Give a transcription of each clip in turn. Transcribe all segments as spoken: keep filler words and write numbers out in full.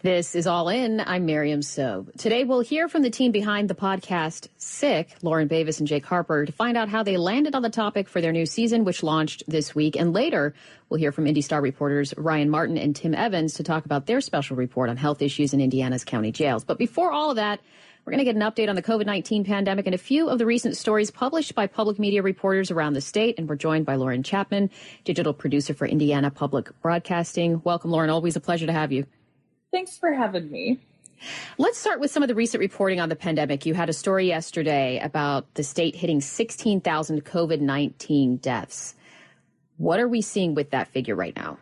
This is All In. I'm Miriam Sobe. Today, we'll hear from the team behind the podcast Sick, Lauren Bavis and Jake Harper, to find out how they landed on the topic for their new season, which launched this week. And later, we'll hear from Indy Star reporters Ryan Martin and Tim Evans to talk about their special report on health issues in Indiana's county jails. But before all of that, we're going to get an update on the COVID nineteen pandemic and a few of the recent stories published by public media reporters around the state. And we're joined by Lauren Chapman, digital producer for Indiana Public Broadcasting. Welcome, Lauren. Always a pleasure to have you. Thanks for having me. Let's start with some of the recent reporting on the pandemic. You had a story yesterday about the state hitting sixteen thousand COVID nineteen deaths. What are we seeing with that figure right now?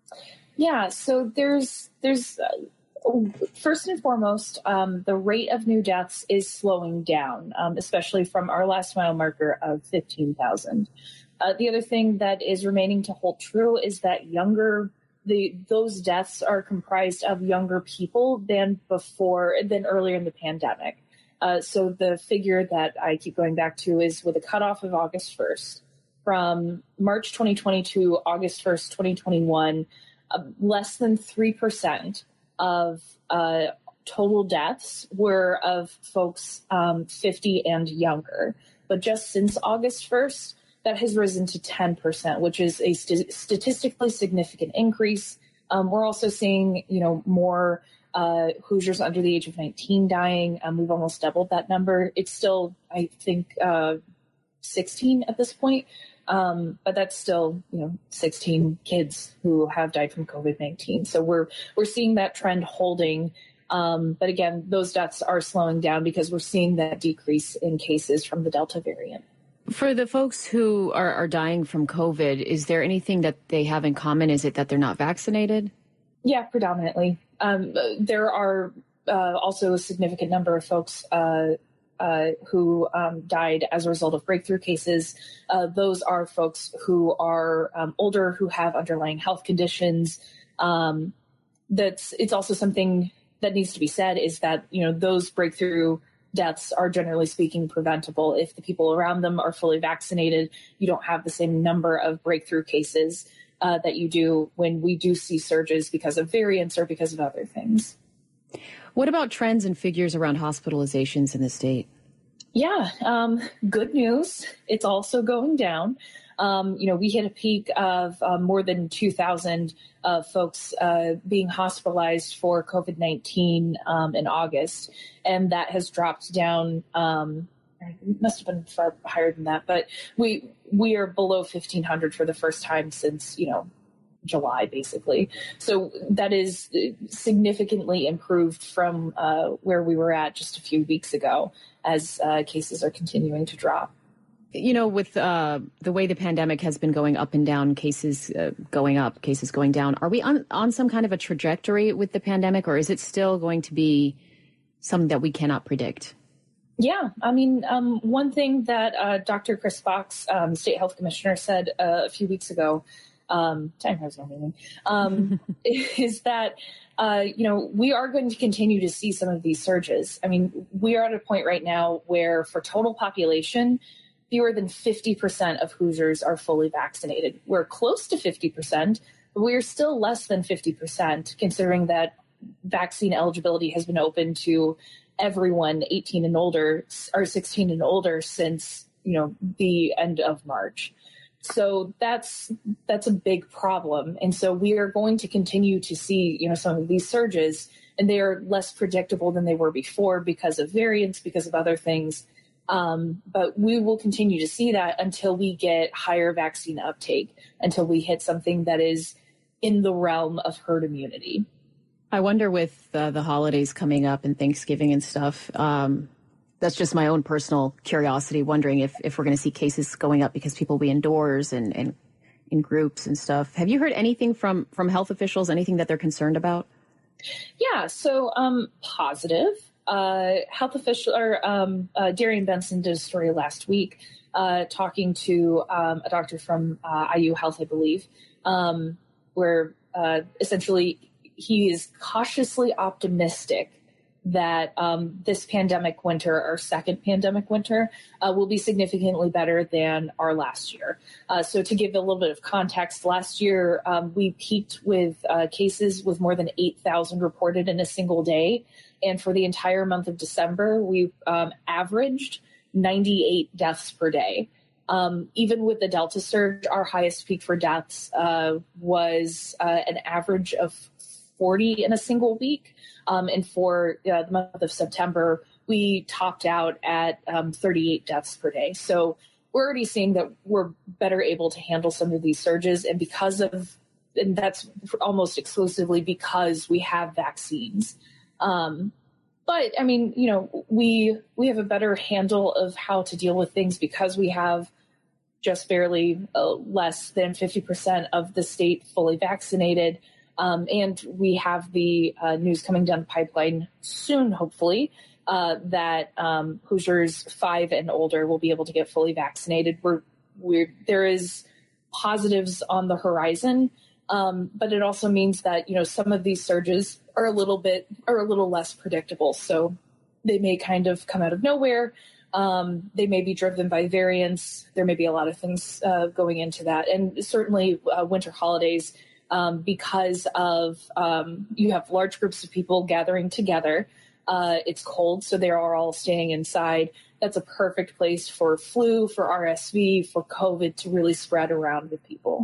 Yeah, so there's, there's uh, first and foremost, um, the rate of new deaths is slowing down, um, especially from our last mile marker of fifteen thousand. Uh, the other thing that is remaining to hold true is that younger The, those deaths are comprised of younger people than before, than earlier in the pandemic. Uh, so the figure that I keep going back to is with a cutoff of August first. From March twenty twenty to August first, twenty twenty-one, uh, less than three percent of uh, total deaths were of folks um, fifty and younger. But just since August first, that has risen to ten percent, which is a st- statistically significant increase. Um, we're also seeing, you know, more uh, Hoosiers under the age of nineteen dying. Um, we've almost doubled that number. It's still, I think, uh, sixteen at this point, um, but that's still, you know, sixteen kids who have died from COVID nineteen. So we're we're seeing that trend holding. Um, but again, those deaths are slowing down because we're seeing that decrease in cases from the Delta variant. For the folks who are, are dying from COVID, is there anything that they have in common? Is it that they're not vaccinated? Yeah, predominantly. Um, there are uh, also a significant number of folks uh, uh, who um, died as a result of breakthrough cases. Uh, those are folks who are um, older, who have underlying health conditions. Um, that's it's also something that needs to be said is that, you know, those breakthrough deaths are generally speaking preventable. If the people around them are fully vaccinated, you don't have the same number of breakthrough cases uh, that you do when we do see surges because of variants or because of other things. What about trends and figures around hospitalizations in the state? Yeah, um, good news. It's also going down. Um, you know, we hit a peak of uh, more than two thousand uh, folks uh, being hospitalized for COVID nineteen um, in August, and that has dropped down. Um, it must have been far higher than that, but we we are below fifteen hundred for the first time since, you know, July, basically. So that is significantly improved from uh, where we were at just a few weeks ago as uh, cases are continuing to drop. You know, with uh, the way the pandemic has been going up and down, cases uh, going up, cases going down, are we on, on some kind of a trajectory with the pandemic, or is it still going to be something that we cannot predict? Yeah, I mean, um, one thing that uh, Doctor Chris Fox, um, state health commissioner, said uh, a few weeks ago, um, time has no meaning, um, is that, uh, you know, we are going to continue to see some of these surges. I mean, we are at a point right now where for total population, fewer than fifty percent of Hoosiers are fully vaccinated. We're close to fifty percent, but we're still less than fifty percent, considering that vaccine eligibility has been open to everyone eighteen and older, or sixteen and older since, you know, the end of March. So that's that's a big problem. And so we are going to continue to see, you know, some of these surges, and they are less predictable than they were before because of variants, because of other things. Um, but we will continue to see that until we get higher vaccine uptake, until we hit something that is in the realm of herd immunity. I wonder with uh, the holidays coming up and Thanksgiving and stuff, um, that's just my own personal curiosity, wondering if, if we're going to see cases going up because people will be indoors and, and in groups and stuff. Have you heard anything from, from health officials, anything that they're concerned about? Yeah, so um, positive. Uh, health official or um, uh, Darian Benson did a story last week uh, talking to um, a doctor from uh, I U Health, I believe, um, where uh, essentially he is cautiously optimistic that um, this pandemic winter, our second pandemic winter, uh, will be significantly better than our last year. Uh, so to give a little bit of context, last year um, we peaked with uh, cases with more than eight thousand reported in a single day. And for the entire month of December, we um, averaged ninety-eight deaths per day. Um, even with the Delta surge, our highest peak for deaths uh, was uh, an average of forty in a single week. Um, and for uh, the month of September, we topped out at um, thirty-eight deaths per day. So we're already seeing that we're better able to handle some of these surges. And because of, and that's almost exclusively because we have vaccines. Um, but I mean, you know, we, we have a better handle of how to deal with things because we have just barely uh, less than fifty percent of the state fully vaccinated. Um, and we have the uh, news coming down the pipeline soon, hopefully, uh, that um, Hoosiers five and older will be able to get fully vaccinated. We're, we're, there is positives on the horizon, um, but it also means that, you know, some of these surges are a little bit, are a little less predictable. So they may kind of come out of nowhere. Um, they may be driven by variants. There may be a lot of things uh, going into that. And certainly uh, winter holidays, Um, because of um, you have large groups of people gathering together. Uh, it's cold, so they are all staying inside. That's a perfect place for flu, for R S V, for COVID to really spread around with people.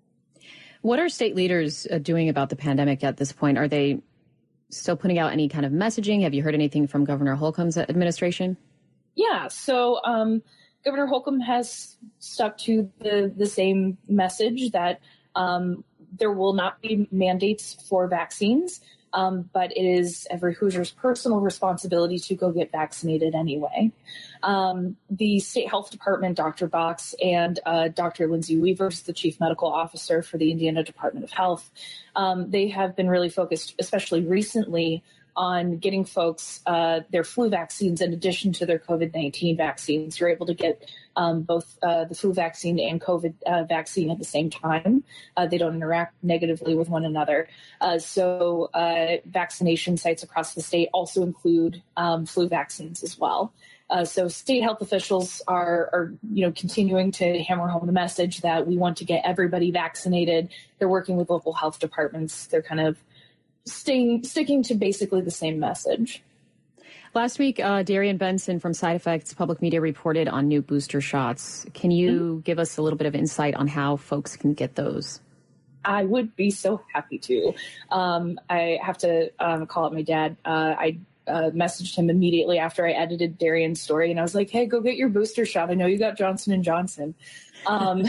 What are state leaders uh, doing about the pandemic at this point? Are they still putting out any kind of messaging? Have you heard anything from Governor Holcomb's administration? Yeah, so um, Governor Holcomb has stuck to the, the same message that um, there will not be mandates for vaccines, um, but it is every Hoosier's personal responsibility to go get vaccinated anyway. Um, the state health department, Doctor Box, and uh, Doctor Lindsay Weavers, the chief medical officer for the Indiana Department of Health, um, they have been really focused, especially recently, on getting folks uh, their flu vaccines in addition to their COVID nineteen vaccines. You're able to get um, both uh, the flu vaccine and COVID uh, vaccine at the same time. Uh, they don't interact negatively with one another. Uh, so uh, vaccination sites across the state also include um, flu vaccines as well. Uh, so state health officials are, are, you know, continuing to hammer home the message that we want to get everybody vaccinated. They're working with local health departments. They're kind of Staying, sticking to basically the same message. Last week, uh, Darian Benson from Side Effects Public Media reported on new booster shots. Can you mm-hmm. give us a little bit of insight on how folks can get those? I would be so happy to. Um, I have to um, call up my dad. Uh, I uh, messaged him immediately after I edited Darian's story, and I was like, hey, go get your booster shot. I know you got Johnson and Johnson. Um,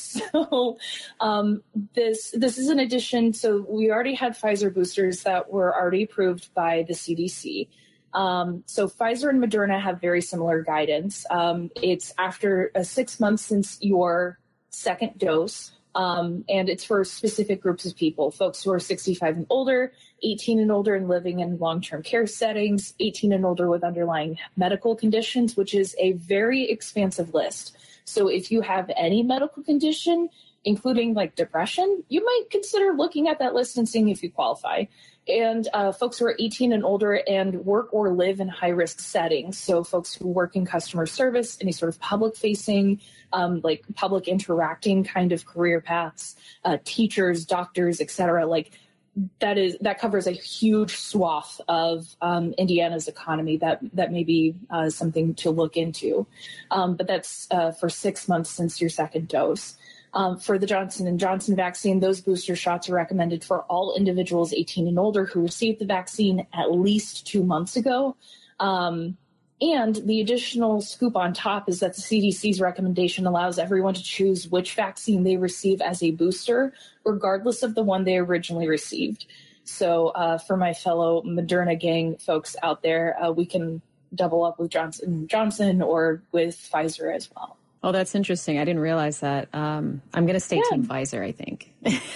so um, this this is an addition. So we already had Pfizer boosters that were already approved by the C D C. Um, so Pfizer and Moderna have very similar guidance. Um, it's after uh, six months since your second dose, um, and it's for specific groups of people, folks who are sixty-five and older, eighteen and older and living in long-term care settings, eighteen and older with underlying medical conditions, which is a very expansive list. So if you have any medical condition, including like depression, you might consider looking at that list and seeing if you qualify. And uh, folks who are eighteen and older and work or live in high-risk settings, so folks who work in customer service, any sort of public-facing, um, like public interacting kind of career paths, uh, teachers, doctors, et cetera, like that is that covers a huge swath of um, Indiana's economy. That that may be uh, something to look into, um, but that's uh, for six months since your second dose. Um, for the Johnson and Johnson vaccine, those booster shots are recommended for all individuals eighteen and older who received the vaccine at least two months ago. Um, And the additional scoop on top is that the C D C's recommendation allows everyone to choose which vaccine they receive as a booster, regardless of the one they originally received. So uh, for my fellow Moderna gang folks out there, uh, we can double up with Johnson and Johnson or with Pfizer as well. Oh, that's interesting. I didn't realize that. Um, I'm going to stay yeah. Team Pfizer, I think.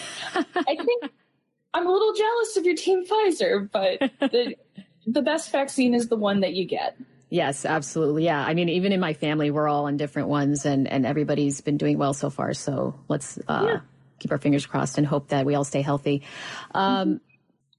I think I'm a little jealous of your Team Pfizer, but the, the best vaccine is the one that you get. Yes, absolutely. Yeah. I mean, even in my family, we're all on different ones and, and everybody's been doing well so far. So let's uh, yeah. keep our fingers crossed and hope that we all stay healthy. Um, mm-hmm.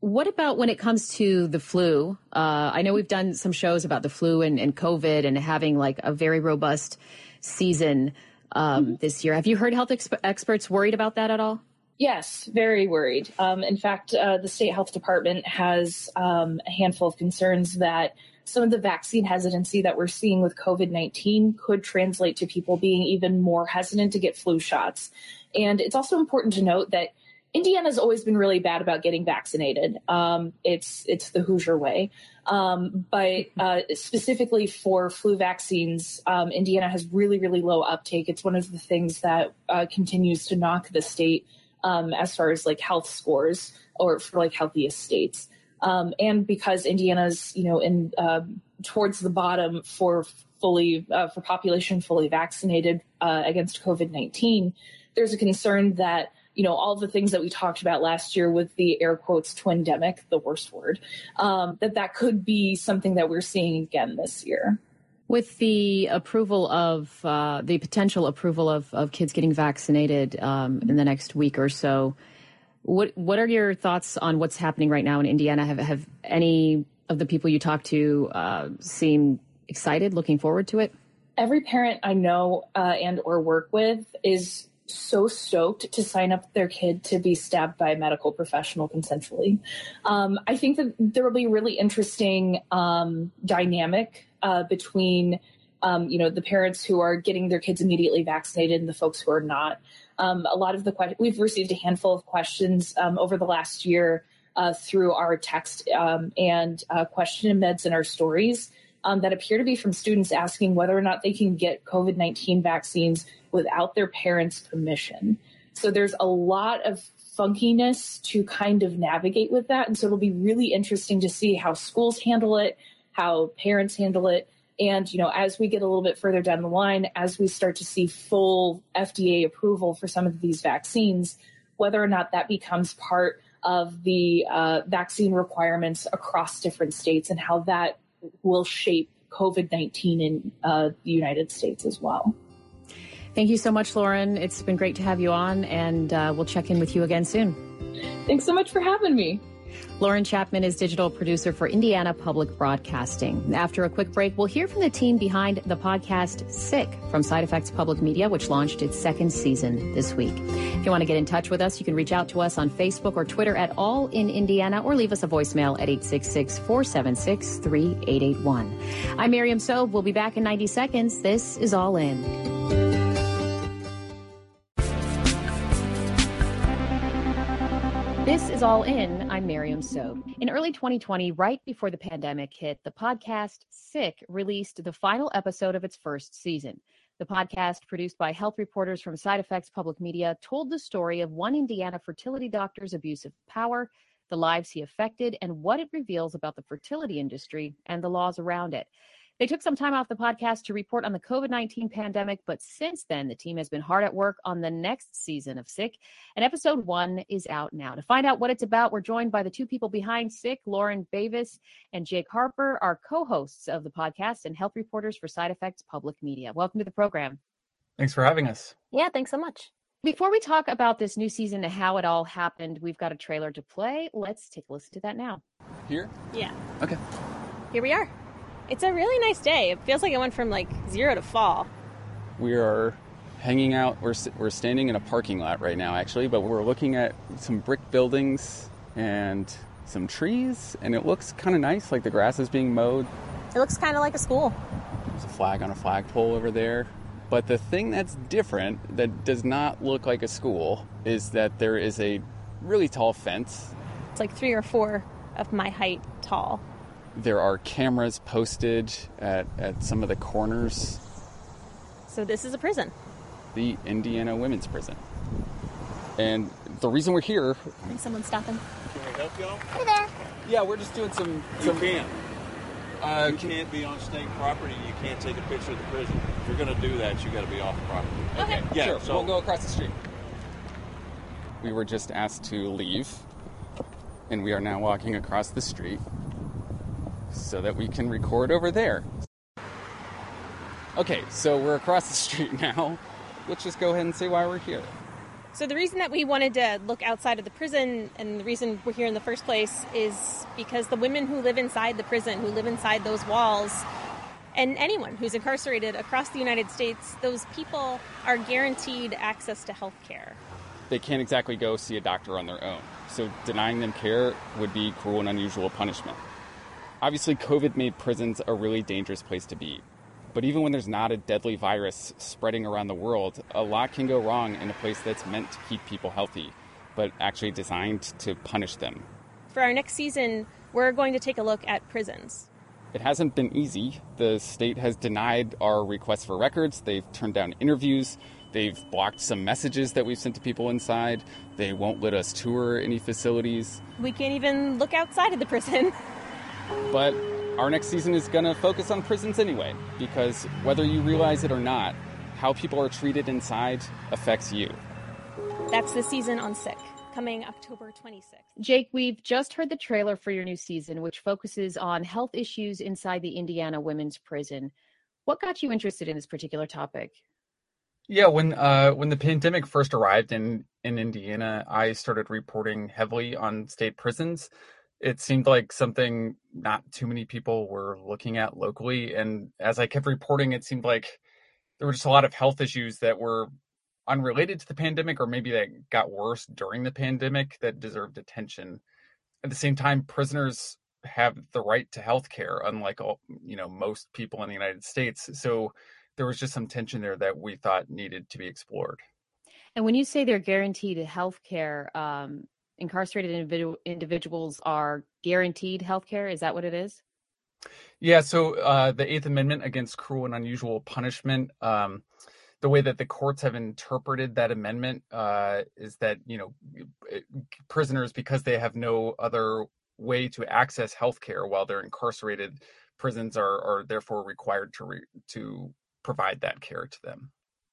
What about when it comes to the flu? Uh, I know we've done some shows about the flu and, and COVID and having like a very robust season um, mm-hmm. this year. Have you heard health exp- experts worried about that at all? Yes, very worried. Um, in fact, uh, the state health department has um, a handful of concerns that some of the vaccine hesitancy that we're seeing with COVID nineteen could translate to people being even more hesitant to get flu shots. And it's also important to note that Indiana's always been really bad about getting vaccinated. Um, it's it's the Hoosier way. Um, but uh, specifically for flu vaccines, um, Indiana has really, really low uptake. It's one of the things that uh, continues to knock the state um, as far as like health scores or for like healthiest states. Um, and because Indiana's, you know, in uh, towards the bottom for fully uh, for population fully vaccinated uh, against COVID nineteen, there's a concern that, you know, all the things that we talked about last year with the air quotes twindemic, the worst word, um, that that could be something that we're seeing again this year. With the approval of uh, the potential approval of, of kids getting vaccinated um, in the next week or so, what what are your thoughts on what's happening right now in Indiana? Have have any of the people you talk to uh, seem excited, looking forward to it? Every parent I know uh, and or work with is so stoked to sign up their kid to be stabbed by a medical professional consensually. Um, I think that there will be a really interesting um, dynamic uh, between, um, you know, the parents who are getting their kids immediately vaccinated and the folks who are not. Um, a lot of the que- we've received a handful of questions um, over the last year uh, through our text um, and uh, question embeds in our stories um, that appear to be from students asking whether or not they can get COVID nineteen vaccines without their parents' permission. So there's a lot of funkiness to kind of navigate with that. And so it'll be really interesting to see how schools handle it, how parents handle it. And, you know, as we get a little bit further down the line, as we start to see full F D A approval for some of these vaccines, whether or not that becomes part of the uh, vaccine requirements across different states and how that will shape COVID nineteen in uh, the United States as well. Thank you so much, Lauren. It's been great to have you on, and uh, we'll check in with you again soon. Thanks so much for having me. Lauren Chapman is digital producer for Indiana Public Broadcasting. After a quick break, we'll hear from the team behind the podcast Sick from Side Effects Public Media, which launched its second season this week. If you want to get in touch with us, you can reach out to us on Facebook or Twitter at All in Indiana, or leave us a voicemail at eight six six, four seven six, three eight eight one. I'm Miriam Sobe. We'll be back in ninety seconds. This is All In. This is All In. I'm Miriam Sobe. In early twenty twenty, right before the pandemic hit, the podcast Sick released the final episode of its first season. The podcast, produced by health reporters from Side Effects Public Media, told the story of one Indiana fertility doctor's abuse of power, the lives he affected, and what it reveals about the fertility industry and the laws around it. They took some time off the podcast to report on the COVID nineteen pandemic, but since then, the team has been hard at work on the next season of Sick, and episode one is out now. To find out what it's about, we're joined by the two people behind Sick, Lauren Bavis and Jake Harper, our co-hosts of the podcast and health reporters for Side Effects Public Media. Welcome to the program. Thanks for having us. Yeah, thanks so much. Before we talk about this new season and how it all happened, we've got a trailer to play. Let's take a listen to that now. Here? Yeah. Okay. Here we are. It's a really nice day. It feels like it went from like zero to fall. We are hanging out. We're we're standing in a parking lot right now, actually, but we're looking at some brick buildings and some trees, and it looks kind of nice, like the grass is being mowed. It looks kind of like a school. There's a flag on a flagpole over there. But the thing that's different, that does not look like a school, is that there is a really tall fence. It's like three or four of my height tall. There are cameras posted at, at some of the corners. So this is a prison. The Indiana Women's Prison. And the reason we're here... I think someone's stopping. Can we help y'all? Hey there. Yeah, we're just doing some... You some, can't. Uh, you can, can't be on state property. You can't take a picture of the prison. If you're going to do that, you got to be off the property. Okay, Yeah, sure. so We'll go across the street. We were just asked to leave, and we are now walking across the street so that we can record over there. Okay, so we're across the street now. Let's just go ahead and say why we're here. So the reason that we wanted to look outside of the prison, and the reason we're here in the first place, is because the women who live inside the prison, who live inside those walls, and anyone who's incarcerated across the United States, those people are guaranteed access to health care. They can't exactly go see a doctor on their own, so denying them care would be cruel and unusual punishment. Obviously, COVID made prisons a really dangerous place to be. But even when there's not a deadly virus spreading around the world, a lot can go wrong in a place that's meant to keep people healthy, but actually designed to punish them. For our next season, we're going to take a look at prisons. It hasn't been easy. The state has denied our requests for records. They've turned down interviews. They've blocked some messages that we've sent to people inside. They won't let us tour any facilities. We can't even look outside of the prison. But our next season is going to focus on prisons anyway, because whether you realize it or not, how people are treated inside affects you. That's the season on Sick, coming October twenty-sixth. Jake, we've just heard the trailer for your new season, which focuses on health issues inside the Indiana women's prison. What got you interested in this particular topic? Yeah, when uh, when the pandemic first arrived in, in Indiana, I started reporting heavily on state prisons. It seemed like something not too many people were looking at locally. And as I kept reporting, it seemed like there were just a lot of health issues that were unrelated to the pandemic, or maybe that got worse during the pandemic, that deserved attention. At the same time, prisoners have the right to health care, unlike all, you know, most people in the United States. So there was just some tension there that we thought needed to be explored. And when you say they're guaranteed health care, um, incarcerated individual, individuals are guaranteed health care? Is that what it is? Yeah, so uh, the Eighth Amendment against cruel and unusual punishment, um, the way that the courts have interpreted that amendment uh, is that, you know, prisoners, because they have no other way to access health care while they're incarcerated, prisons are, are therefore required to re- to provide that care to them.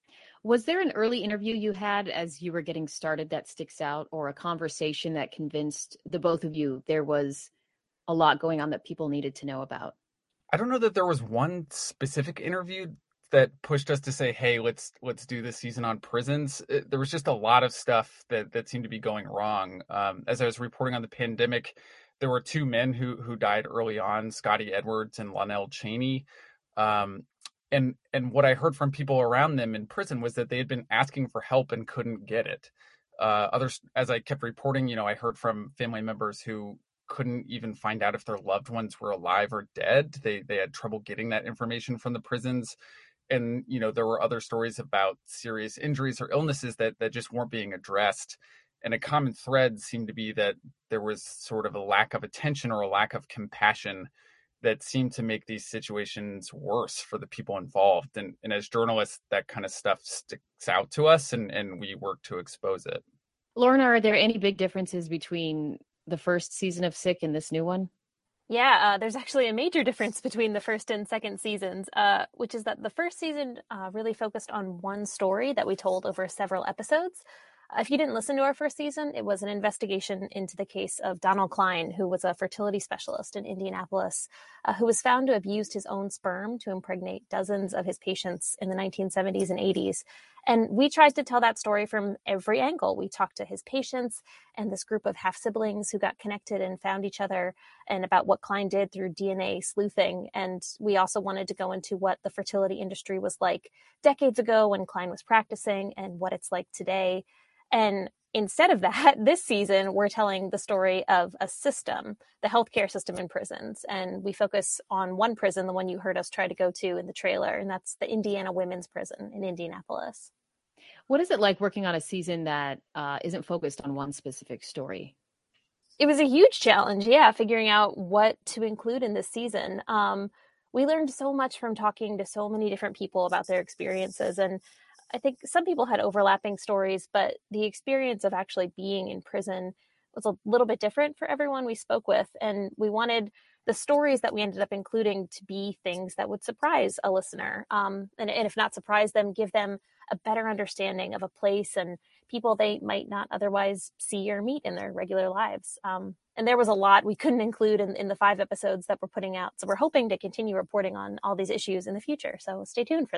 Was there an early interview you had as you were getting started that sticks out, or a conversation that convinced the both of you there was a lot going on that people needed to know about? I don't know that there was one specific interview that pushed us to say, hey, let's let's do this season on prisons. It, there was just a lot of stuff that, that seemed to be going wrong. Um, as I was reporting on the pandemic, there were two men who who died early on, Scotty Edwards and Lonell Cheney. Um, And and what I heard from people around them in prison was that they had been asking for help and couldn't get it. Uh, others, as I kept reporting, you know, I heard from family members who couldn't even find out if their loved ones were alive or dead. They they had trouble getting that information from the prisons. And, you know, there were other stories about serious injuries or illnesses that that just weren't being addressed. And a common thread seemed to be that there was sort of a lack of attention or a lack of compassion that seemed to make these situations worse for the people involved. And, and as journalists, that kind of stuff sticks out to us, and, and we work to expose it. Lauren, are there any big differences between the first season of Sick and this new one? Yeah, uh, there's actually a major difference between the first and second seasons, uh, which is that the first season uh, really focused on one story that we told over several episodes. If you didn't listen to our first season, it was an investigation into the case of Donald Klein, who was a fertility specialist in Indianapolis, uh, who was found to have used his own sperm to impregnate dozens of his patients in the nineteen seventies and eighties. And we tried to tell that story from every angle. We talked to his patients and this group of half-siblings who got connected and found each other, and about what Klein did through D N A sleuthing. And we also wanted to go into what the fertility industry was like decades ago when Klein was practicing and what it's like today. And instead of that, this season, we're telling the story of a system, the healthcare system in prisons. And we focus on one prison, the one you heard us try to go to in the trailer, and that's the Indiana Women's Prison in Indianapolis. What is it like working on a season that uh, isn't focused on one specific story? It was a huge challenge, yeah, figuring out what to include in this season. Um, we learned so much from talking to so many different people about their experiences. And I think some people had overlapping stories, but the experience of actually being in prison was a little bit different for everyone we spoke with. And we wanted the stories that we ended up including to be things that would surprise a listener. Um, and, and if not surprise them, give them a better understanding of a place and people they might not otherwise see or meet in their regular lives. Um, and there was a lot we couldn't include in, in the five episodes that we're putting out. So we're hoping to continue reporting on all these issues in the future. So stay tuned for that.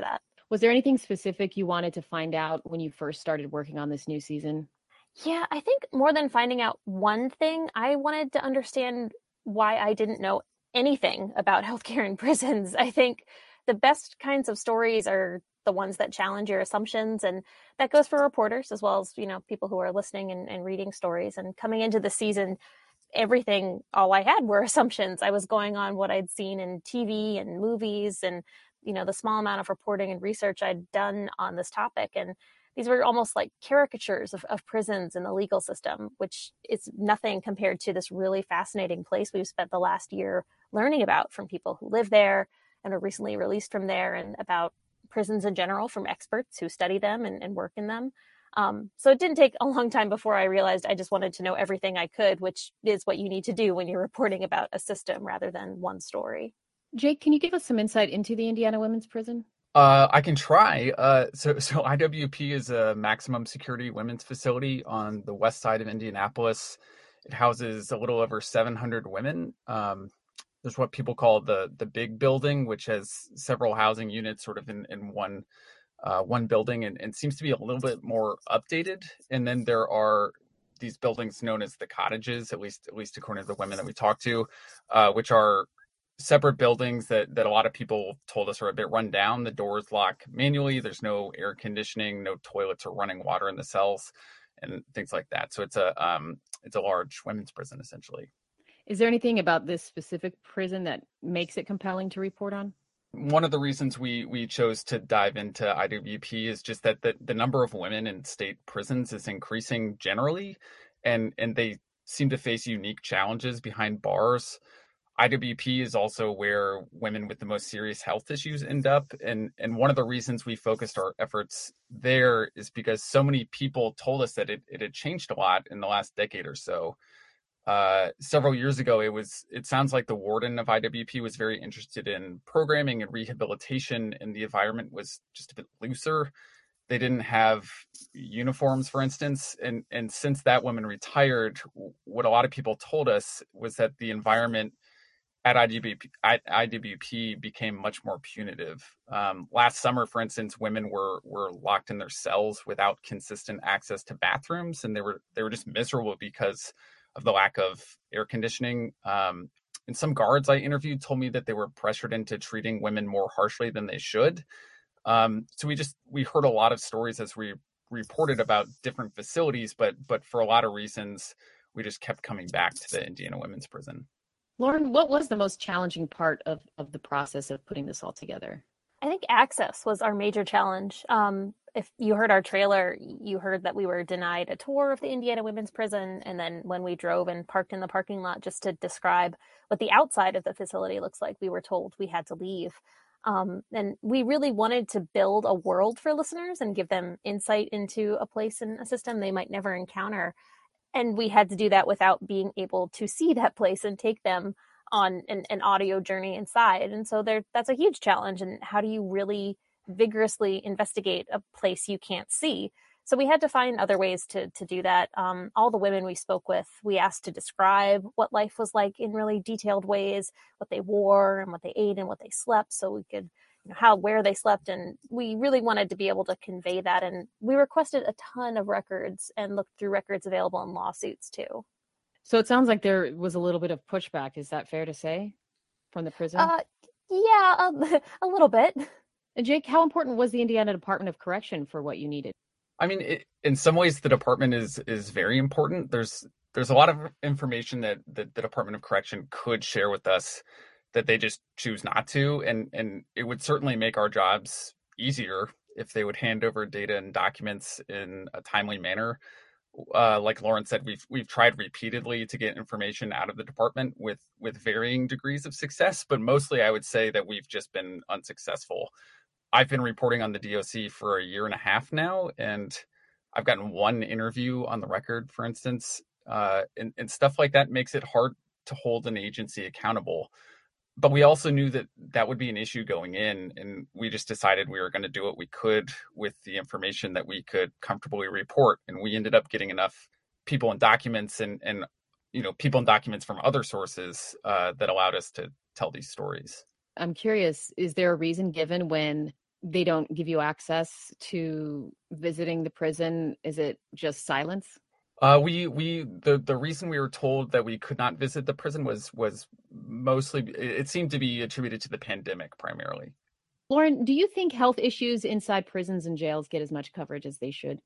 Was there anything specific you wanted to find out when you first started working on this new season? Yeah, I think more than finding out one thing, I wanted to understand why I didn't know anything about healthcare in prisons. I think the best kinds of stories are the ones that challenge your assumptions, and that goes for reporters as well as, you know, people who are listening and, and reading stories. And coming into the season, everything, all I had were assumptions. I was going on what I'd seen in T V and movies and, you know, the small amount of reporting and research I'd done on this topic. And these were almost like caricatures of, of prisons and the legal system, which is nothing compared to this really fascinating place we've spent the last year learning about from people who live there and are recently released from there, and about prisons in general from experts who study them and, and work in them. Um, so it didn't take a long time before I realized I just wanted to know everything I could, which is what you need to do when you're reporting about a system rather than one story. Jake, can you give us some insight into the Indiana Women's Prison? Uh, I can try. Uh, so, so I W P is a maximum security women's facility on the west side of Indianapolis. It houses a little over seven hundred women. Um, there's what people call the the big building, which has several housing units sort of in, in one uh, one building, and, and seems to be a little bit more updated. And then there are these buildings known as the cottages, at least at least according to the women that we talked to, uh, which are separate buildings that, that a lot of people told us are a bit run down. The doors lock manually. There's no air conditioning, no toilets or running water in the cells, and things like that. So it's a um, it's a large women's prison, essentially. Is there anything about this specific prison that makes it compelling to report on? One of the reasons we we chose to dive into I W P is just that the, the number of women in state prisons is increasing generally, and and they seem to face unique challenges behind bars. I W P is also where women with the most serious health issues end up. And, and one of the reasons we focused our efforts there is because so many people told us that it, it had changed a lot in the last decade or so. Uh, several years ago, it was, it sounds like the warden of I W P was very interested in programming and rehabilitation, and the environment was just a bit looser. They didn't have uniforms, for instance. And, and since that woman retired, what a lot of people told us was that the environment at I W P, I W P became much more punitive. Um, last summer, for instance, women were were locked in their cells without consistent access to bathrooms, and they were they were just miserable because of the lack of air conditioning. Um, and some guards I interviewed told me that they were pressured into treating women more harshly than they should. Um, so we just we heard a lot of stories as we reported about different facilities, but but for a lot of reasons, we just kept coming back to the Indiana Women's Prison. Lauren, what was the most challenging part of, of the process of putting this all together? I think access was our major challenge. Um, if you heard our trailer, you heard that we were denied a tour of the Indiana Women's Prison. And then when we drove and parked in the parking lot just to describe what the outside of the facility looks like, we were told we had to leave. Um, and we really wanted to build a world for listeners and give them insight into a place and a system they might never encounter. And we had to do that without being able to see that place and take them on an, an audio journey inside. And so there, that's a huge challenge. And how do you really vigorously investigate a place you can't see? So we had to find other ways to, to do that. Um, all the women we spoke with, we asked to describe what life was like in really detailed ways, what they wore and what they ate and what they slept, so we could, you know, how, where they slept. And we really wanted to be able to convey that. And we requested a ton of records and looked through records available in lawsuits too. So it sounds like there was a little bit of pushback. Is that fair to say from the prison? Uh, yeah, a, a little bit. And Jake, how important was the Indiana Department of Correction for what you needed? I mean, it, in some ways, the department is is very important. There's there's a lot of information that, that the Department of Correction could share with us that they just choose not to. And, and it would certainly make our jobs easier if they would hand over data and documents in a timely manner. Uh, like Lauren said, we've we've tried repeatedly to get information out of the department with with varying degrees of success, but mostly I would say that we've just been unsuccessful. I've been reporting on the D O C for a year and a half now, and I've gotten one interview on the record, for instance, uh, and, and stuff like that makes it hard to hold an agency accountable. But we also knew that that would be an issue going in, and we just decided we were going to do what we could with the information that we could comfortably report. And we ended up getting enough people and documents and, and you know, people and documents from other sources uh, that allowed us to tell these stories. I'm curious, is there a reason given when they don't give you access to visiting the prison? Is it just silence? Uh, we we the the reason we were told that we could not visit the prison was was mostly it seemed to be attributed to the pandemic primarily. Lauren, do you think health issues inside prisons and jails get as much coverage as they should?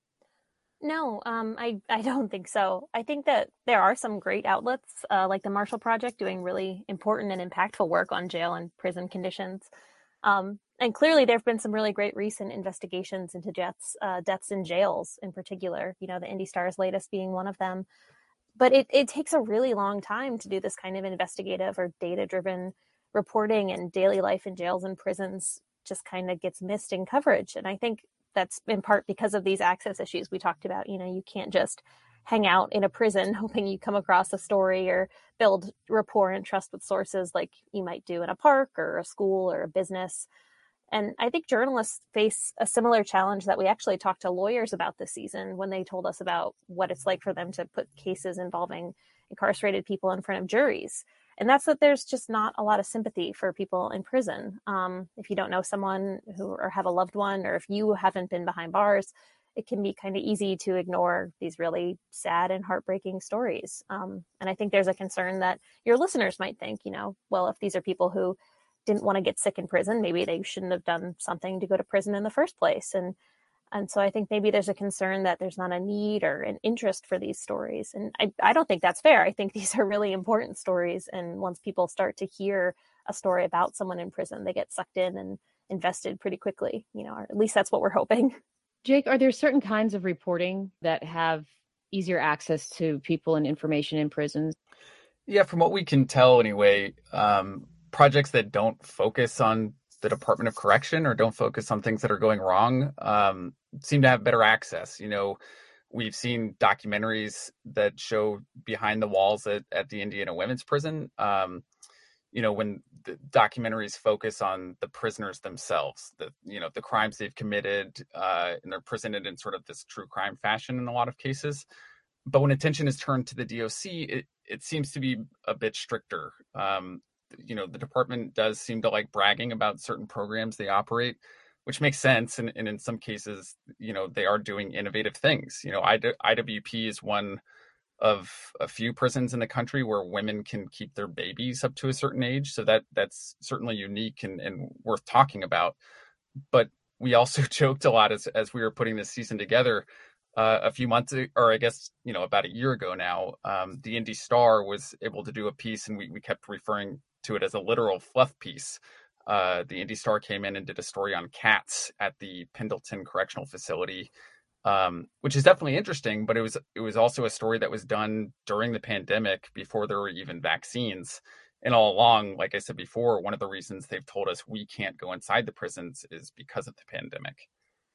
No, um, I, I don't think so. I think that there are some great outlets uh, like the Marshall Project doing really important and impactful work on jail and prison conditions. Um, and clearly there have been some really great recent investigations into deaths, uh, deaths in jails in particular, you know, the Indy Star's latest being one of them. But it, it takes a really long time to do this kind of investigative or data-driven reporting, and daily life in jails and prisons just kind of gets missed in coverage. And I think that's in part because of these access issues we talked about. You know, you can't just hang out in a prison hoping you come across a story or build rapport and trust with sources like you might do in a park or a school or a business. And I think journalists face a similar challenge that we actually talked to lawyers about this season when they told us about what it's like for them to put cases involving incarcerated people in front of juries. And that's that there's just not a lot of sympathy for people in prison. Um, if you don't know someone who or have a loved one, or if you haven't been behind bars, it can be kind of easy to ignore these really sad and heartbreaking stories. Um, and I think there's a concern that your listeners might think, you know, well, if these are people who didn't want to get sick in prison, maybe they shouldn't have done something to go to prison in the first place. And And so I think maybe there's a concern that there's not a need or an interest for these stories. And I, I don't think that's fair. I think these are really important stories. And once people start to hear a story about someone in prison, they get sucked in and invested pretty quickly, you know, or at least that's what we're hoping. Jake, are there certain kinds of reporting that have easier access to people and information in prisons? Yeah, from what we can tell anyway, um, projects that don't focus on the Department of Correction or don't focus on things that are going wrong um, seem to have better access. You know, we've seen documentaries that show behind the walls at, at the Indiana Women's Prison. Um, you know, when the documentaries focus on the prisoners themselves, the, you know, the crimes they've committed, uh, and they're presented in sort of this true crime fashion in a lot of cases. But when attention is turned to the D O C, it, it seems to be a bit stricter. Um, you know, the department does seem to like bragging about certain programs they operate, which makes sense. And, and in some cases, you know, they are doing innovative things. You know, I W P is one of a few prisons in the country where women can keep their babies up to a certain age. So that that's certainly unique and, and worth talking about. But we also joked a lot as, as we were putting this season together. Uh, a few months, or I guess, you know, about a year ago now, um, the Indy Star was able to do a piece, and we, we kept referring to it as a literal fluff piece. Uh, the Indy Star came in and did a story on cats at the Pendleton Correctional Facility, um, which is definitely interesting, but it was it was also a story that was done during the pandemic before there were even vaccines. And all along, like I said before, one of the reasons they've told us we can't go inside the prisons is because of the pandemic.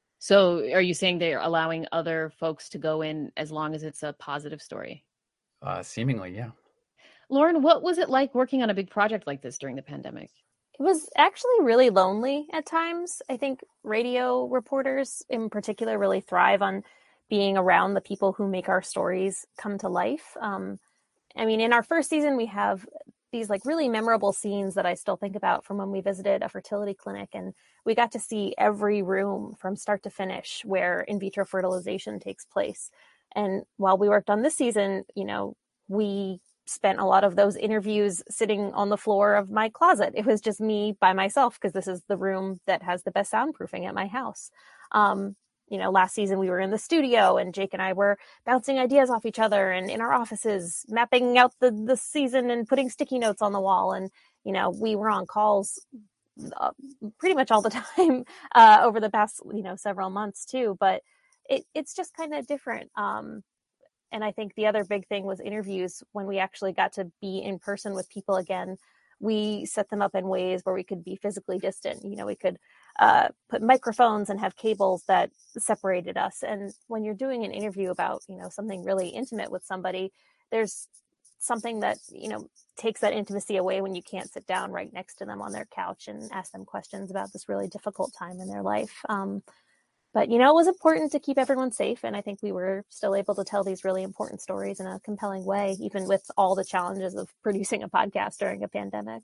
So are you saying they're allowing other folks to go in as long as it's a positive story? Uh, seemingly, yeah. Lauren, what was it like working on a big project like this during the pandemic? It was actually really lonely at times. I think radio reporters in particular really thrive on being around the people who make our stories come to life. Um, I mean, in our first season, we have these like really memorable scenes that I still think about from when we visited a fertility clinic, and we got to see every room from start to finish where in vitro fertilization takes place. And while we worked on this season, you know, we spent a lot of those interviews sitting on the floor of my closet. It was just me by myself because this is the room that has the best soundproofing at my house. Um, You know, last season we were in the studio and Jake and I were bouncing ideas off each other and in our offices, mapping out the, the season and putting sticky notes on the wall. And, you know, we were on calls uh, pretty much all the time uh, over the past, you know, several months too. But it, it's just kind of different. Um, and I think the other big thing was interviews. When we actually got to be in person with people again, we set them up in ways where we could be physically distant. You know, we could uh, put microphones and have cables that separated us. And when you're doing an interview about, you know, something really intimate with somebody, there's something that, you know, takes that intimacy away when you can't sit down right next to them on their couch and ask them questions about this really difficult time in their life. Um, but, you know, it was important to keep everyone safe. And I think we were still able to tell these really important stories in a compelling way, even with all the challenges of producing a podcast during a pandemic.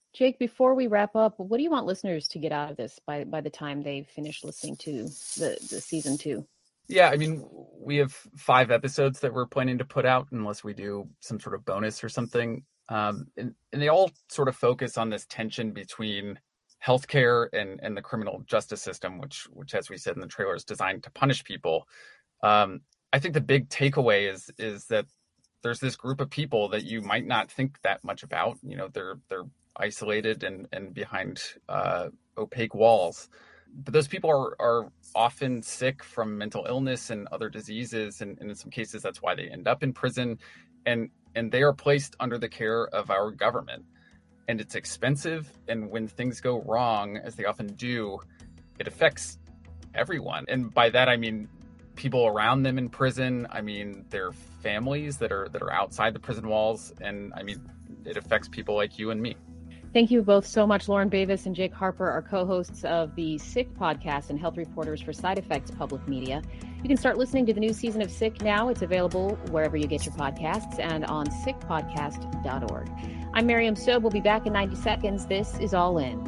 Jake, before we wrap up, what do you want listeners to get out of this by, by the time they finish listening to the, the season two? Yeah, I mean, we have five episodes that we're planning to put out unless we do some sort of bonus or something. Um, and, and they all sort of focus on this tension between healthcare and, and the criminal justice system, which, which, as we said in the trailer, is designed to punish people. Um, I think the big takeaway is is that there's this group of people that you might not think that much about. You know, they're they're isolated and, and behind uh, opaque walls. But those people are, are often sick from mental illness and other diseases. And, and in some cases, that's why they end up in prison. And, and they are placed under the care of our government. And it's expensive. And when things go wrong, as they often do, it affects everyone. And by that, I mean people around them in prison. I mean their families that are that are outside the prison walls. And I mean, it affects people like you and me. Thank you both so much. Lauren Bavis and Jake Harper are co-hosts of the Sick podcast and health reporters for Side Effects Public Media. You can start listening to the new season of Sick now. It's available wherever you get your podcasts and on sick podcast dot org. I'm Miriam Sobe. We'll be back in ninety seconds. This is All In.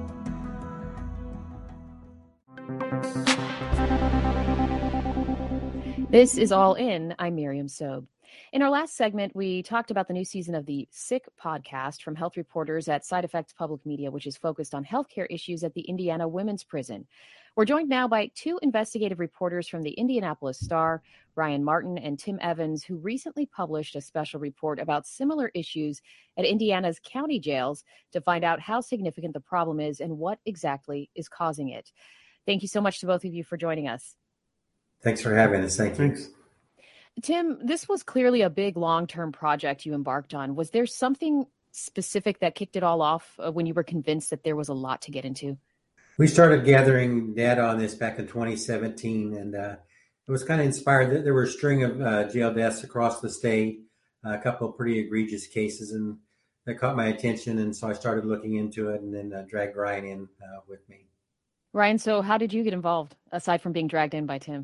This is All In. I'm Miriam Sobe. In our last segment, we talked about the new season of the Sick podcast from health reporters at Side Effects Public Media, which is focused on healthcare issues at the Indiana Women's Prison. We're joined now by two investigative reporters from the Indianapolis Star, Ryan Martin and Tim Evans, who recently published a special report about similar issues at Indiana's county jails to find out how significant the problem is and what exactly is causing it. Thank you so much to both of you for joining us. Thanks for having us. Thank you. Thanks. Tim, this was clearly a big long-term project you embarked on. Was there something specific that kicked it all off uh, when you were convinced that there was a lot to get into? We started gathering data on this back in twenty seventeen, and uh, it was kind of inspired. There were a string of uh, jail deaths across the state, uh, a couple of pretty egregious cases, and that caught my attention, and so I started looking into it and then uh, dragged Ryan in uh, with me. Ryan, so how did you get involved, aside from being dragged in by Tim?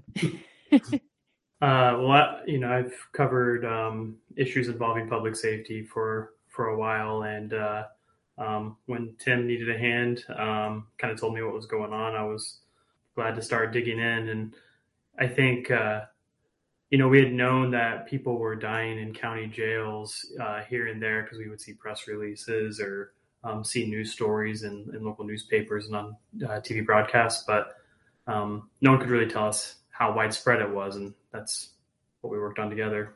Uh, well, I, you know, I've covered um, issues involving public safety for, for a while. And uh, um, when Tim needed a hand, um, kind of told me what was going on, I was glad to start digging in. And I think, uh, you know, we had known that people were dying in county jails uh, here and there because we would see press releases or um, see news stories in, in local newspapers and on uh, T V broadcasts. But um, no one could really tell us how widespread it was. And that's what we worked on together.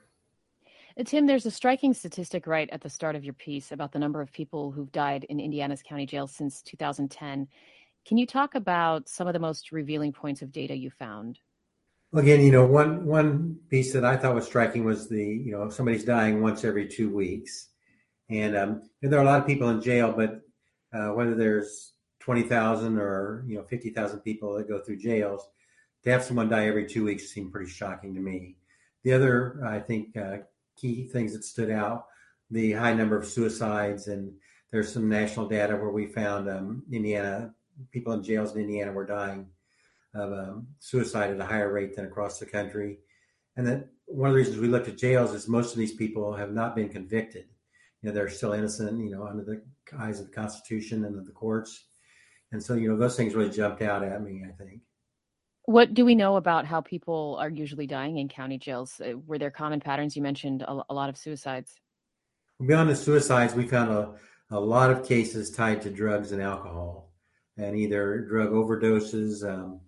Tim, there's a striking statistic right at the start of your piece about the number of people who've died in Indiana's county jails since two thousand ten. Can you talk about some of the most revealing points of data you found? Well, again, you know, one one piece that I thought was striking was the, you know, somebody's dying once every two weeks. And um, there are a lot of people in jail, but uh, whether there's twenty thousand or, you know, fifty thousand people that go through jails, to have someone die every two weeks seemed pretty shocking to me. The other, I think, uh, key things that stood out, the high number of suicides, and there's some national data where we found um, Indiana, people in jails in Indiana were dying of um, suicide at a higher rate than across the country. And that one of the reasons we looked at jails is most of these people have not been convicted. You know, they're still innocent, you know, under the eyes of the Constitution and of the courts. And so, you know, those things really jumped out at me, I think. What do we know about how people are usually dying in county jails? Were there common patterns? You mentioned a, a lot of suicides. Beyond the suicides, we found a, a lot of cases tied to drugs and alcohol, and either drug overdoses. Um,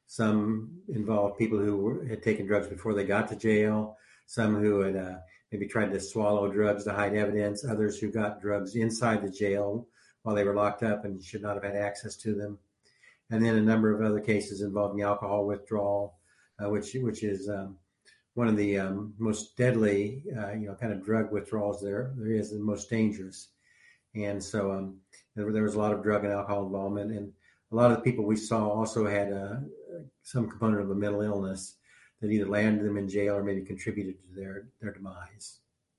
some involved people who were, had taken drugs before they got to jail, some who had uh, maybe tried to swallow drugs to hide evidence, others who got drugs inside the jail while they were locked up and should not have had access to them. And then a number of other cases involving alcohol withdrawal, uh, which which is um, one of the um, most deadly, uh, you know, kind of drug withdrawals there there is, and most dangerous. And so um, there, there was a lot of drug and alcohol involvement, and a lot of the people we saw also had uh, some component of a mental illness that either landed them in jail or maybe contributed to their their demise.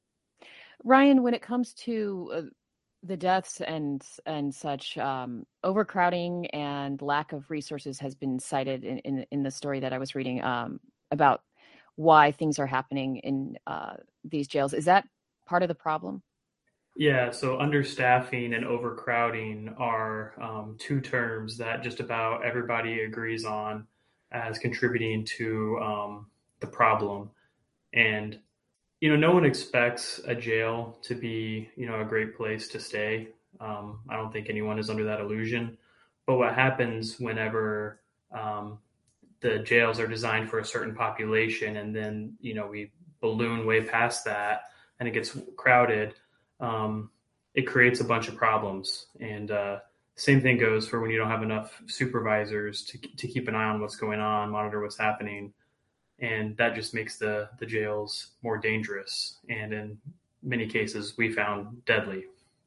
Ryan, when it comes to uh, the deaths and and such, um, overcrowding and lack of resources has been cited in, in, in the story that I was reading um, about why things are happening in uh, these jails. Is that part of the problem? Yeah, so understaffing and overcrowding are um, two terms that just about everybody agrees on as contributing to um, the problem. And, you know, no one expects a jail to be, you know, a great place to stay. Um, I don't think anyone is under that illusion. But what happens whenever um, the jails are designed for a certain population and then, you know, we balloon way past that and it gets crowded, um, it creates a bunch of problems. And uh, same thing goes for when you don't have enough supervisors to, to keep an eye on what's going on, monitor what's happening. And that just makes the, the jails more dangerous. And in many cases, we found deadly.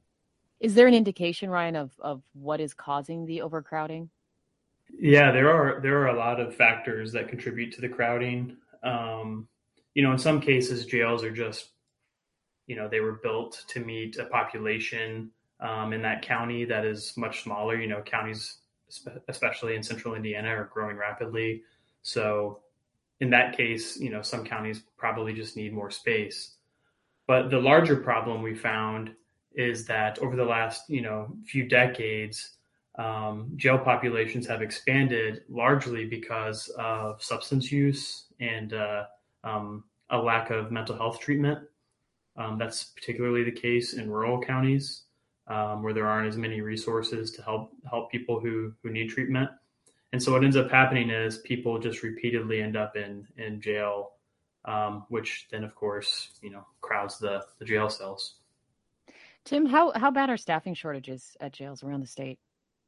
Is there an indication, Ryan, of, of what is causing the overcrowding? Yeah, there are there are a lot of factors that contribute to the crowding. Um, you know, in some cases, jails are just, you know, they were built to meet a population um, in that county that is much smaller. You know, counties, especially in central Indiana, are growing rapidly. So in that case, you know, some counties probably just need more space. But the larger problem we found is that over the last, you know, few decades, um, jail populations have expanded largely because of substance use and uh, um, a lack of mental health treatment. Um, that's particularly the case in rural counties um, where there aren't as many resources to help help people who who need treatment. And so what ends up happening is people just repeatedly end up in in jail, um, which then, of course, you know, crowds the the jail cells. Tim, how how bad are staffing shortages at jails around the state?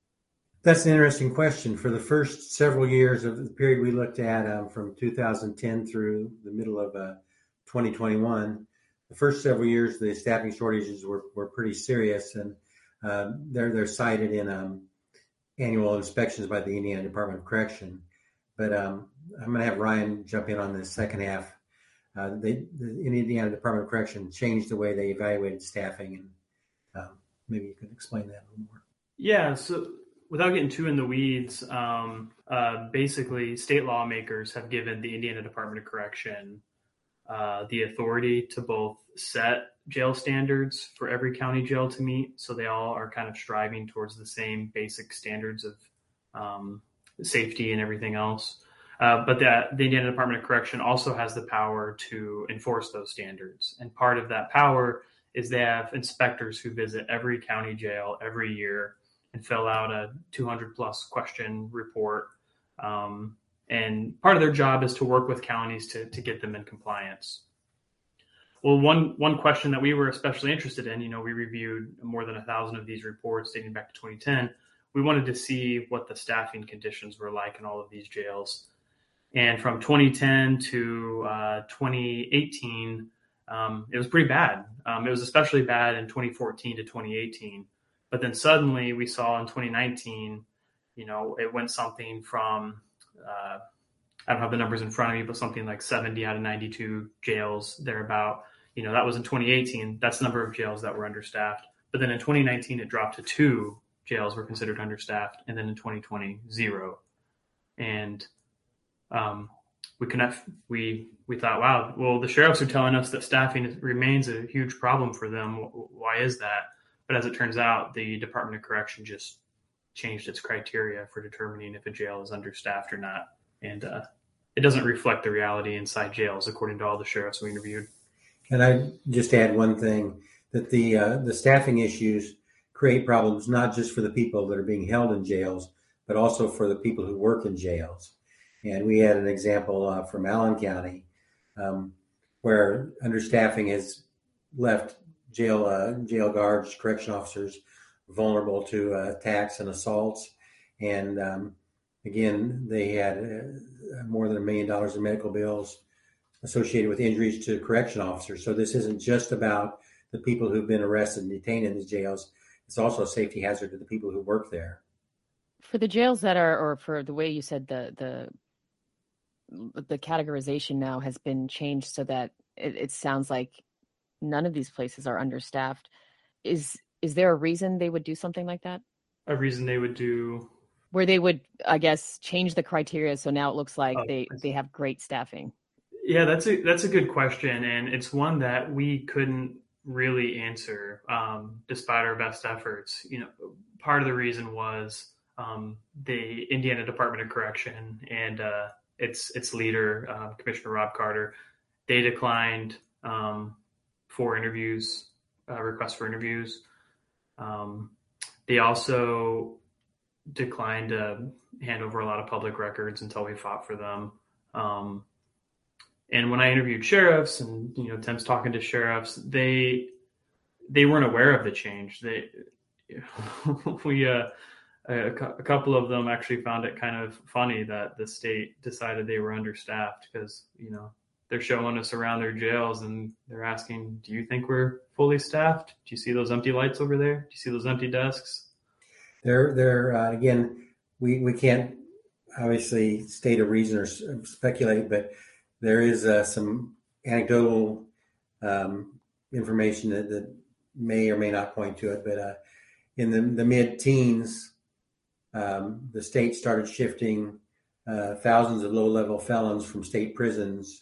That's an interesting question. For the first several years of the period we looked at, um, from two thousand ten through the middle of uh, twenty twenty-one, the first several years, the staffing shortages were, were pretty serious, and um, they're they're cited in um, annual inspections by the Indiana Department of Correction. But um, I'm going to have Ryan jump in on the second half. Uh, they, the Indiana Department of Correction changed the way they evaluated staffing, and um, maybe you could explain that a little more. Yeah, so without getting too in the weeds, um, uh, basically state lawmakers have given the Indiana Department of Correction uh, the authority to both set jail standards for every county jail to meet. So they all are kind of striving towards the same basic standards of um, safety and everything else. Uh, but that the Indiana Department of Correction also has the power to enforce those standards. And part of that power is they have inspectors who visit every county jail every year and fill out a two hundred plus question report. Um, and part of their job is to work with counties to, to get them in compliance. Well, one one question that we were especially interested in, you know, we reviewed more than a thousand of these reports dating back to twenty ten. We wanted to see what the staffing conditions were like in all of these jails. And from twenty ten to uh, twenty eighteen, um, it was pretty bad. Um, it was especially bad in twenty fourteen to twenty eighteen. But then suddenly we saw in twenty nineteen, you know, it went something from, uh, I don't have the numbers in front of me, but something like seventy out of ninety-two jails thereabout. You know, that was in twenty eighteen. That's the number of jails that were understaffed. But then in twenty nineteen, it dropped to two jails were considered understaffed. And then in twenty twenty, zero. And um, we connect, we, we thought, wow, well, the sheriffs are telling us that staffing remains a huge problem for them. Why is that? But as it turns out, the Department of Correction just changed its criteria for determining if a jail is understaffed or not. And uh, it doesn't reflect the reality inside jails, according to all the sheriffs we interviewed. And I just add one thing, that the uh, the staffing issues create problems not just for the people that are being held in jails, but also for the people who work in jails. And we had an example uh, from Allen County um, where understaffing has left jail uh, jail guards, correction officers vulnerable to uh, attacks and assaults. And um, again, they had uh, more than a million dollars in medical bills associated with injuries to correction officers. So this isn't just about the people who've been arrested and detained in the jails. It's also a safety hazard to the people who work there. For the jails that are, or for the way you said the the the categorization now has been changed so that it, it sounds like none of these places are understaffed. Is is there a reason they would do something like that? A reason they would do? Where they would, I guess, change the criteria so now it looks like oh, they, they have great staffing. Yeah, that's a that's a good question, and it's one that we couldn't really answer, um, despite our best efforts. You know, part of the reason was um, the Indiana Department of Correction and uh, its its leader, uh, Commissioner Rob Carter. They declined um, four interviews, uh, requests for interviews. Um, they also declined to hand over a lot of public records until we fought for them. Um, and when I interviewed sheriffs, and you know, Tim's talking to sheriffs, they they weren't aware of the change. They we uh, a, a couple of them actually found it kind of funny that the state decided they were understaffed, because you know, they're showing us around their jails and they're asking, do you think we're fully staffed? Do you see those empty lights over there? Do you see those empty desks? There, there, uh, again, we, we can't obviously state a reason or speculate, but there is uh, some anecdotal um, information that, that may or may not point to it. But uh, in the, the mid-teens, um, the state started shifting uh, thousands of low-level felons from state prisons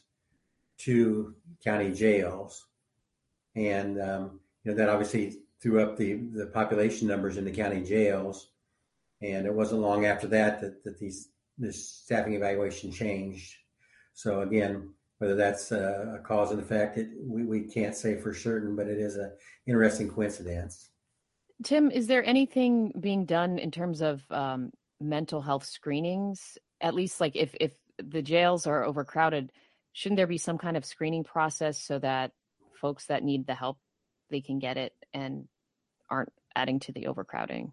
to county jails. And, um, you know, that obviously threw up the, the population numbers in the county jails. And it wasn't long after that that, that these this staffing evaluation changed. So again, whether that's a, a cause and effect, it, we, we can't say for certain, but it is an interesting coincidence. Tim, is there anything being done in terms of um, mental health screenings? At least like if, if the jails are overcrowded, shouldn't there be some kind of screening process so that folks that need the help, they can get it and aren't adding to the overcrowding?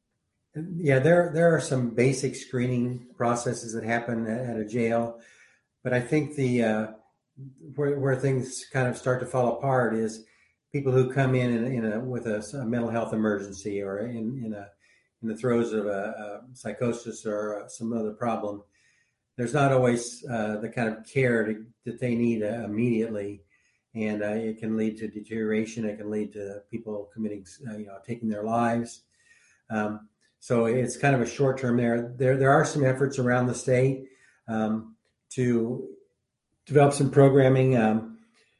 Yeah, there there are some basic screening processes that happen at, at a jail, but I think the uh, where where things kind of start to fall apart is people who come in in, in a with a, a mental health emergency or in in a in the throes of a, a psychosis or some other problem. There's not always uh, the kind of care to, that they need uh, immediately, and uh, it can lead to deterioration. It can lead to people committing, uh, you know, taking their lives. Um, so it's kind of a short term there. There, there are some efforts around the state um, to develop some programming um,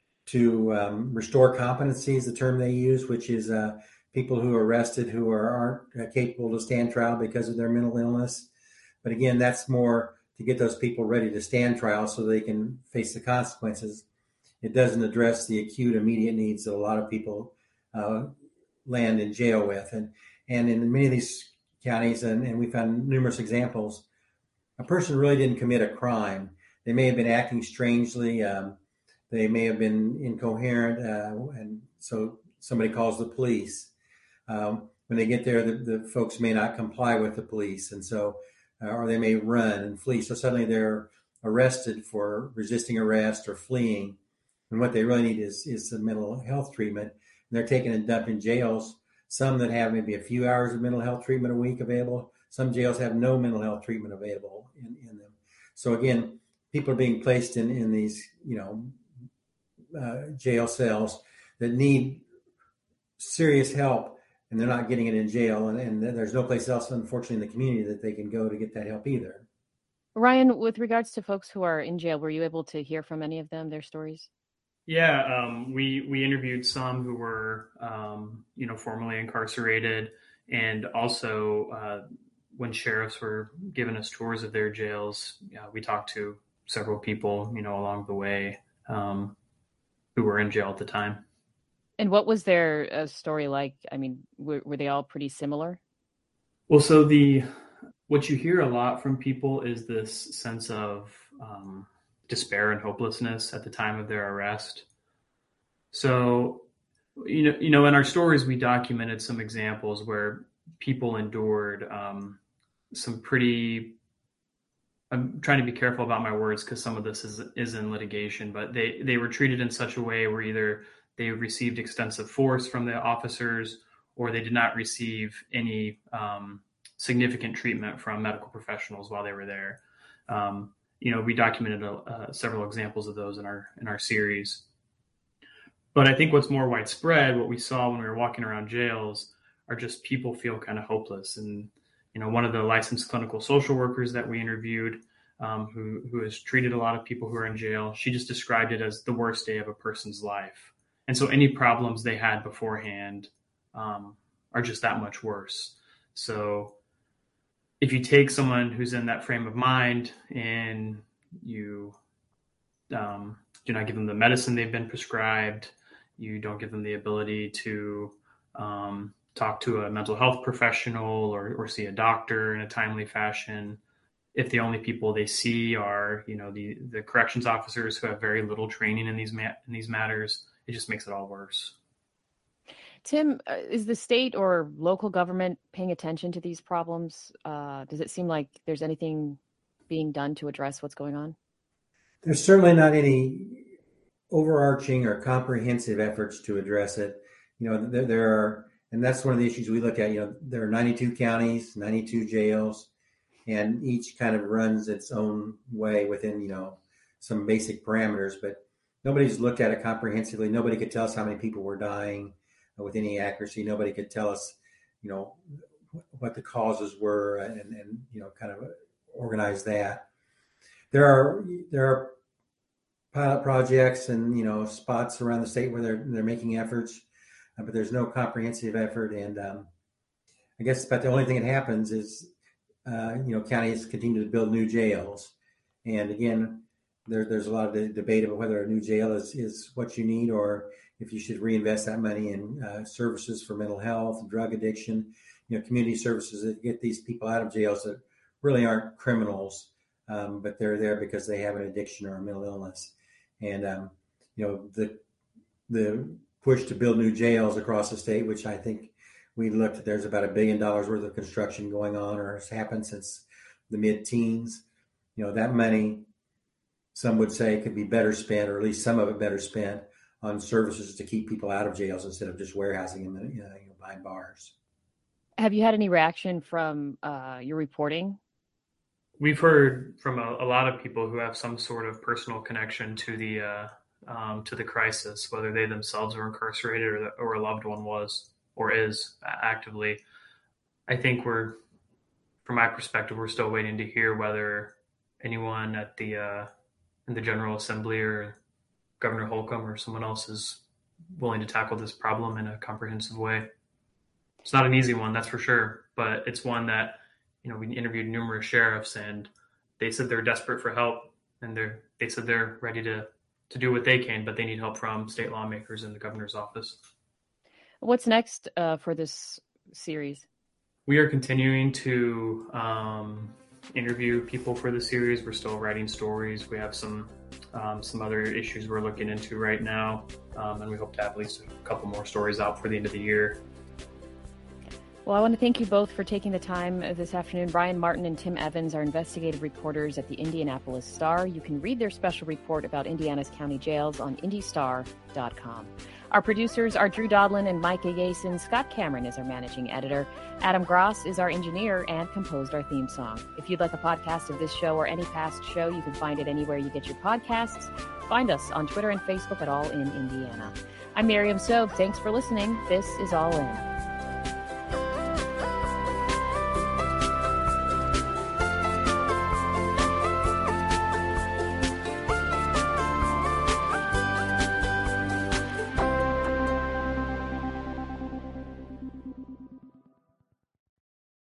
to um, restore competency is the term they use, which is uh, people who are arrested who are, aren't capable to stand trial because of their mental illness. But again, that's more to get those people ready to stand trial so they can face the consequences. It doesn't address the acute, immediate needs that a lot of people uh, land in jail with. And and in many of these counties, and, and we found numerous examples, a person really didn't commit a crime. They may have been acting strangely. Um, they may have been incoherent, uh, and so somebody calls the police. Um, when they get there, the, the folks may not comply with the police, and so uh, or they may run and flee. So suddenly they're arrested for resisting arrest or fleeing. And what they really need is, is some mental health treatment. And they're taken and dumped in jails, some that have maybe a few hours of mental health treatment a week available. Some jails have no mental health treatment available in, in them. So again, people are being placed in, in these, you know, uh, jail cells that need serious help, and they're not getting it in jail. And, and there's no place else, unfortunately, in the community that they can go to get that help either. Ryan, with regards to folks who are in jail, were you able to hear from any of them, their stories? Yeah, um, we we interviewed some who were, um, you know, formerly incarcerated, and also uh, when sheriffs were giving us tours of their jails, uh, we talked to several people, you know, along the way um, who were in jail at the time. And what was their uh, story like? I mean, were, were they all pretty similar? Well, so the what you hear a lot from people is this sense of um, despair and hopelessness at the time of their arrest. So, you know, you know, in our stories, we documented some examples where people endured um, some pretty. I'm trying to be careful about my words because some of this is is in litigation, but they they were treated in such a way where either they received extensive force from the officers, or they did not receive any um, significant treatment from medical professionals while they were there. Um, you know, we documented uh, several examples of those in our in our series. But I think what's more widespread, what we saw when we were walking around jails, are just people feel kind of hopeless. And you know, one of the licensed clinical social workers that we interviewed, um, who who has treated a lot of people who are in jail, she just described it as the worst day of a person's life. And so any problems they had beforehand um, are just that much worse. So if you take someone who's in that frame of mind and you um, do not give them the medicine they've been prescribed, you don't give them the ability to um, talk to a mental health professional or, or see a doctor in a timely fashion, if the only people they see are, you know, the, the corrections officers who have very little training in these ma- in these matters, it just makes it all worse. Tim, uh, is the state or local government paying attention to these problems? Uh, does it seem like there's anything being done to address what's going on? There's certainly not any overarching or comprehensive efforts to address it. You know, there, there are, and that's one of the issues we look at. You know, there are ninety-two counties, ninety-two jails, and each kind of runs its own way within, you know, some basic parameters, but nobody's looked at it comprehensively. Nobody could tell us how many people were dying with any accuracy. Nobody could tell us, you know, what the causes were and, and you know, kind of organize that. There are there are pilot projects and, you know, spots around the state where they're they're making efforts, uh, but there's no comprehensive effort. And um, I guess about the only thing that happens is, uh, you know, counties continue to build new jails. And again, there, there's a lot of the debate about whether a new jail is, is what you need or if you should reinvest that money in uh, services for mental health, drug addiction, you know, community services that get these people out of jails that really aren't criminals, um, but they're there because they have an addiction or a mental illness. And, um, you know, the the push to build new jails across the state, which I think we looked at, there's about a billion dollars worth of construction going on or has happened since the mid-teens. You know, that money, some would say, could be better spent, or at least some of it better spent on services to keep people out of jails instead of just warehousing them, you know, behind bars. Have you had any reaction from uh, your reporting? We've heard from a, a lot of people who have some sort of personal connection to the uh, um, to the crisis, whether they themselves were incarcerated or, the, or a loved one was or is actively. I think we're, from my perspective, we're still waiting to hear whether anyone at the uh, in the General Assembly or Governor Holcomb or someone else is willing to tackle this problem in a comprehensive way. It's not an easy one, that's for sure, but it's one that, you know, we interviewed numerous sheriffs and they said they're desperate for help and they're they said they're ready to to do what they can, but they need help from state lawmakers in the governor's office. What's next uh, for this series? We are continuing to um, interview people for the series. We're still writing stories. We have some um, some other issues we're looking into right now, um, and we hope to have at least a couple more stories out for the end of the year. Well, I want to thank you both for taking the time this afternoon. Brian Martin and Tim Evans are investigative reporters at the Indianapolis Star. You can read their special report about Indiana's county jails on indy star dot com. Our producers are Drew Dodlin and Mike Agason. Scott Cameron is our managing editor. Adam Gross is our engineer and composed our theme song. If you'd like a podcast of this show or any past show, you can find it anywhere you get your podcasts. Find us on Twitter and Facebook at All in Indiana. I'm Miriam Sobe. Thanks for listening. This is All In.